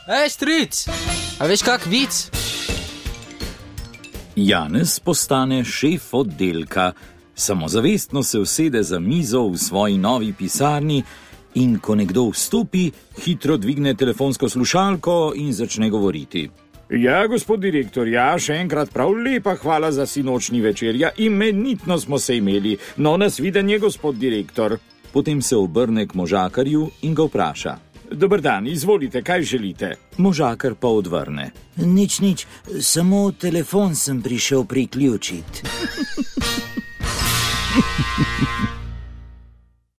Stric, a veš kak vic? Janez postane šef oddelka. Samozavestno se usede za mizo v svoji novi pisarni in ko nekdo vstopi, hitro dvigne telefonsko slušalko in začne govoriti. Ja, gospod direktor, še enkrat prav lepa hvala za sinočni večer. Imenitno smo se imeli. No, nasvidenje, gospod direktor. Potem se obrne k možakarju in ga vpraša. Dober dan, izvolite, kaj želite? Možakar pa odvrne. Nič, samo telefon sem prišel priključiti.